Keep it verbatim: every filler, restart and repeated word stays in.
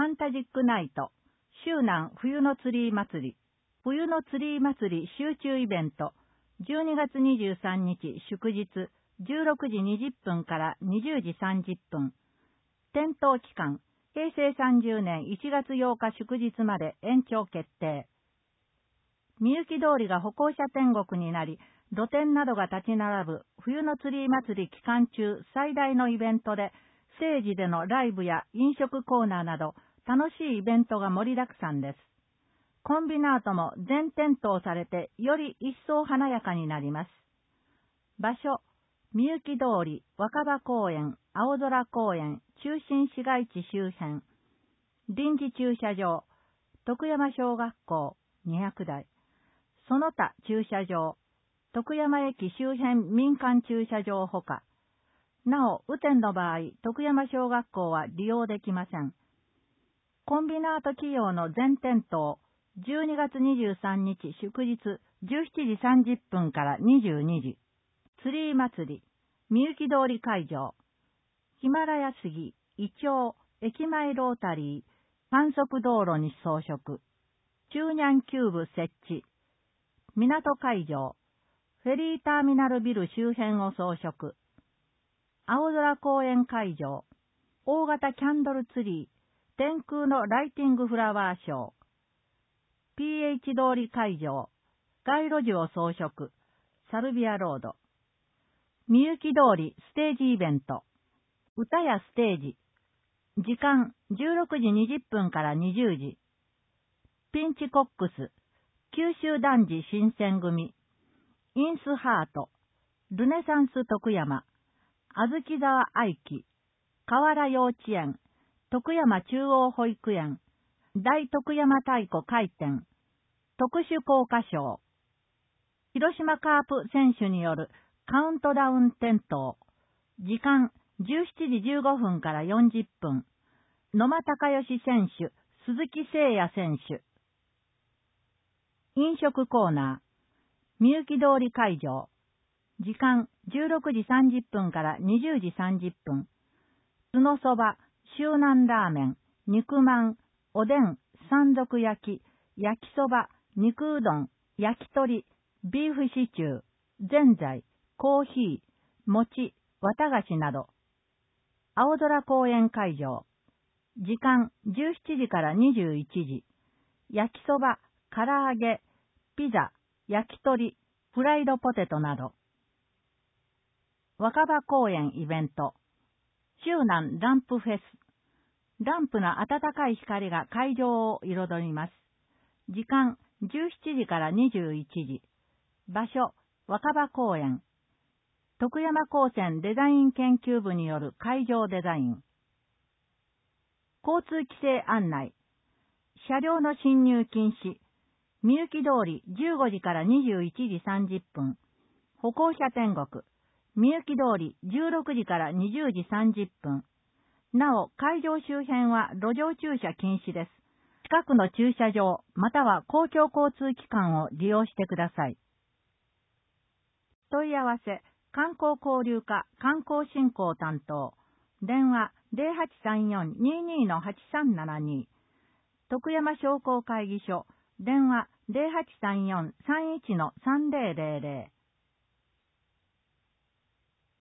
ァンタジックナイト、周南冬のツリー祭り、冬のツリー祭り集中イベント、じゅうにがつにじゅうさんにち祝日、じゅうろくじにじゅっぷんからにじゅうじさんじゅっぷん。点灯期間、へいせいさんじゅうねんいちがつようか祝日まで延長決定。みゆき通りが歩行者天国になり、露店などが立ち並ぶ冬のツリー祭り期間中最大のイベントで、ステージでのライブや飲食コーナーなど楽しいイベントが盛りだくさんです。コンビナートも全点灯されてより一層華やかになります。場所、みゆき通り、若葉公園、青空公園、中心市街地周辺。臨時駐車場、徳山小学校にひゃくだい。その他駐車場、徳山駅周辺民間駐車場ほか。なお、雨天の場合、徳山小学校は利用できません。コンビナート企業の全点灯、じゅうにがつにじゅうさんにち祝日じゅうしちじさんじゅっぷんからにじゅうにじ。ツリー祭り、みゆき通り会場。ヒマラヤ杉、イチョウ、駅前ロータリー、観測道路に装飾。中ニャンキューブ設置。港会場。フェリーターミナルビル周辺を装飾。青空公園会場。大型キャンドルツリー。天空のライティングフラワーショー。ピーエイチ 通り会場。街路樹を装飾。サルビアロード。みゆき通りステージイベント。歌やステージ。時間じゅうろくじにじゅっぷんからにじゅうじ。ピンチコックス。九州男児新選組。インスハート。ルネサンス徳山。あずきざわ愛機。河原幼稚園。徳山中央保育園。大徳山太鼓開店。特殊効果賞。広島カープ選手によるカウントダウン点灯。時間じゅうしちじじゅうごふんからよんじゅっぷん。野間隆義選手、鈴木誠也選手。飲食コーナー。みゆき通り会場。時間じゅうろくじさんじゅっぷんからにじゅうじさんじゅっぷん。酢のそば、周南ラーメン、肉まん、おでん、山賊焼き、焼きそば、肉うどん、焼き鳥、ビーフシチュー、ぜんざい、コーヒー、餅、綿菓子など。青空公園会場。時間じゅうしちじからにじゅういちじ。焼きそば、唐揚げ、ピザ、焼き鳥、フライドポテトなど。若葉公園イベント。周南ランプフェス。ランプの暖かい光が会場を彩ります。時間じゅうしちじからにじゅういちじ。場所、若葉公園。徳山高専デザイン研究部による会場デザイン。交通規制案内。車両の進入禁止。みゆき通りじゅうごじからにじゅういちじさんじゅっぷん。歩行者天国。みゆき通りじゅうろくじからにじゅうじさんじゅっぷん。なお、会場周辺は路上駐車禁止です。近くの駐車場、または公共交通機関を利用してください。問い合わせ、観光交流課観光振興担当。電話ゼロはちさんよん にーにー のはちさんななに。徳山商工会議所。電話ゼロはちさんよん さんいちのさんぜろぜろぜろ。